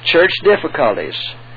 church difficulties.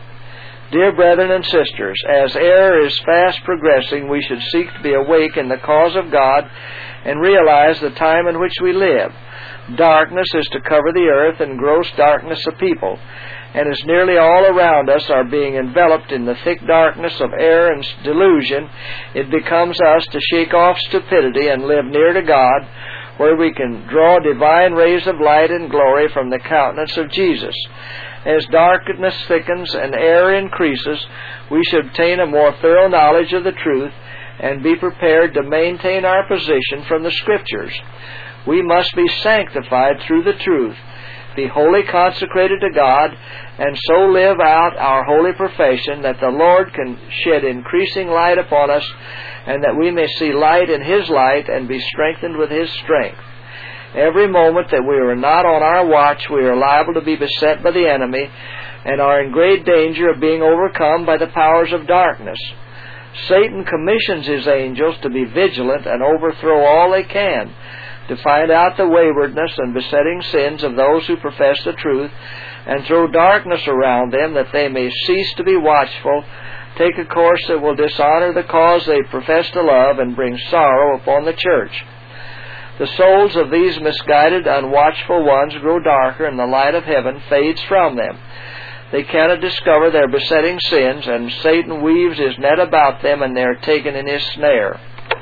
Dear brethren and sisters, as error is fast progressing, we should seek to be awake in the cause of God and realize the time in which we live. Darkness is to cover the earth, and gross darkness a people. And as nearly all around us are being enveloped in the thick darkness of error and delusion, it becomes us to shake off stupidity and live near to God, where we can draw divine rays of light and glory from the countenance of Jesus. As darkness thickens and error increases, we should obtain a more thorough knowledge of the truth and be prepared to maintain our position from the Scriptures. We must be sanctified through the truth, be wholly consecrated to God, and so live out our holy profession that the Lord can shed increasing light upon us, and that we may see light in His light and be strengthened with His strength. Every moment that we are not on our watch, we are liable to be beset by the enemy and are in great danger of being overcome by the powers of darkness. Satan commissions his angels to be vigilant and overthrow all they can, to find out the waywardness and besetting sins of those who profess the truth, and throw darkness around them that they may cease to be watchful, take a course that will dishonor the cause they profess to love, and bring sorrow upon the church. The souls of these misguided, unwatchful ones grow darker, and the light of heaven fades from them. They cannot discover their besetting sins, and Satan weaves his net about them, and they are taken in his snare.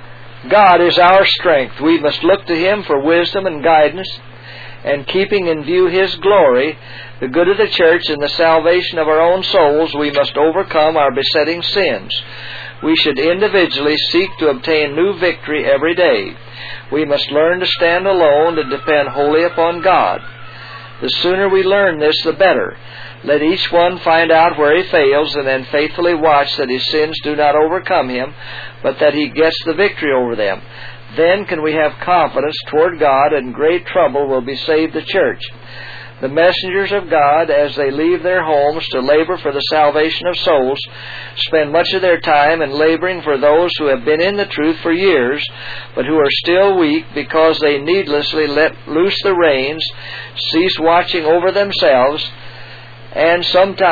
God is our strength. We must look to Him for wisdom and guidance, and keeping in view His glory, the good of the church, and the salvation of our own souls, we must overcome our besetting sins. We should individually seek to obtain new victory every day. We must learn to stand alone and depend wholly upon God. The sooner we learn this, the better. Let each one find out where he fails, and then faithfully watch that his sins do not overcome him, but that he gets the victory over them. Then can we have confidence toward God, and great trouble will be saved the church. The messengers of God, as they leave their homes to labor for the salvation of souls, spend much of their time in laboring for those who have been in the truth for years, but who are still weak because they needlessly let loose the reins, cease watching over themselves, and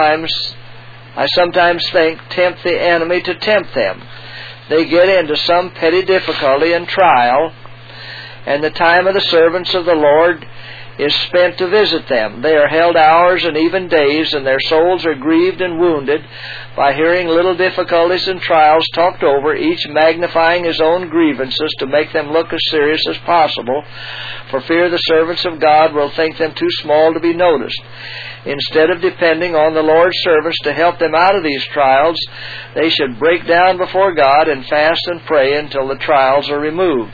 I sometimes think, tempt the enemy to tempt them. They get into some petty difficulty and trial, and the time of the servants of the Lord is spent to visit them. They are held hours and even days, and their souls are grieved and wounded by hearing little difficulties and trials talked over, each magnifying his own grievances to make them look as serious as possible, for fear the servants of God will think them too small to be noticed. Instead of depending on the Lord's servants to help them out of these trials, they should break down before God and fast and pray until the trials are removed.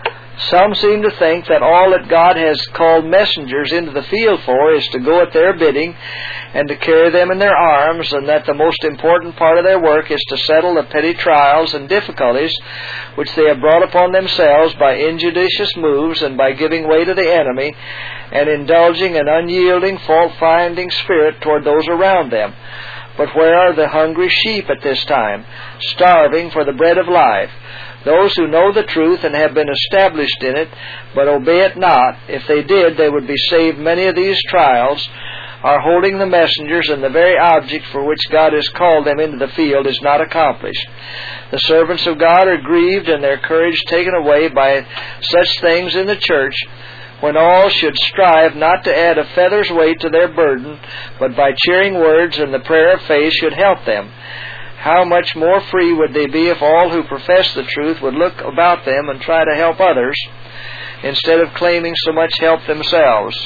Some seem to think that all that God has called messengers into the field for is to go at their bidding and to carry them in their arms, and that the most important part of their work is to settle the petty trials and difficulties which they have brought upon themselves by injudicious moves and by giving way to the enemy and indulging an unyielding, fault-finding spirit toward those around them. But where are the hungry sheep at this time, starving for the bread of life? Those who know the truth and have been established in it, but obey it not, if they did, they would be saved many of these trials, are holding the messengers, and the very object for which God has called them into the field is not accomplished. The servants of God are grieved and their courage taken away by such things in the church, when all should strive not to add a feather's weight to their burden, but by cheering words and the prayer of faith should help them. How much more free would they be if all who profess the truth would look about them and try to help others, instead of claiming so much help themselves.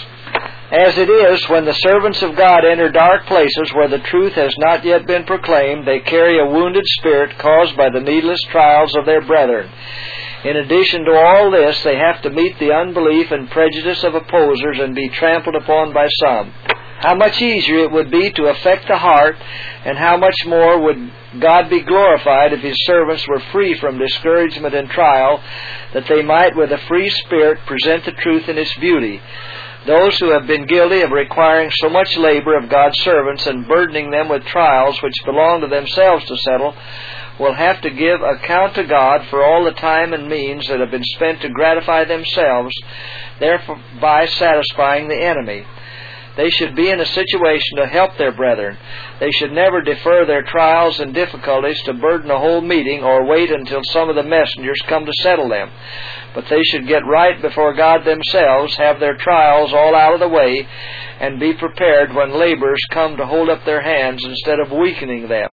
As it is, when the servants of God enter dark places where the truth has not yet been proclaimed, they carry a wounded spirit caused by the needless trials of their brethren. In addition to all this, they have to meet the unbelief and prejudice of opposers and be trampled upon by some. How much easier it would be to affect the heart, and how much more would God be glorified if His servants were free from discouragement and trial, that they might with a free spirit present the truth in its beauty. Those who have been guilty of requiring so much labor of God's servants and burdening them with trials which belong to themselves to settle will have to give account to God for all the time and means that have been spent to gratify themselves, thereby satisfying the enemy. They should be in a situation to help their brethren. They should never defer their trials and difficulties to burden a whole meeting or wait until some of the messengers come to settle them. But they should get right before God themselves, have their trials all out of the way, and be prepared when laborers come to hold up their hands instead of weakening them.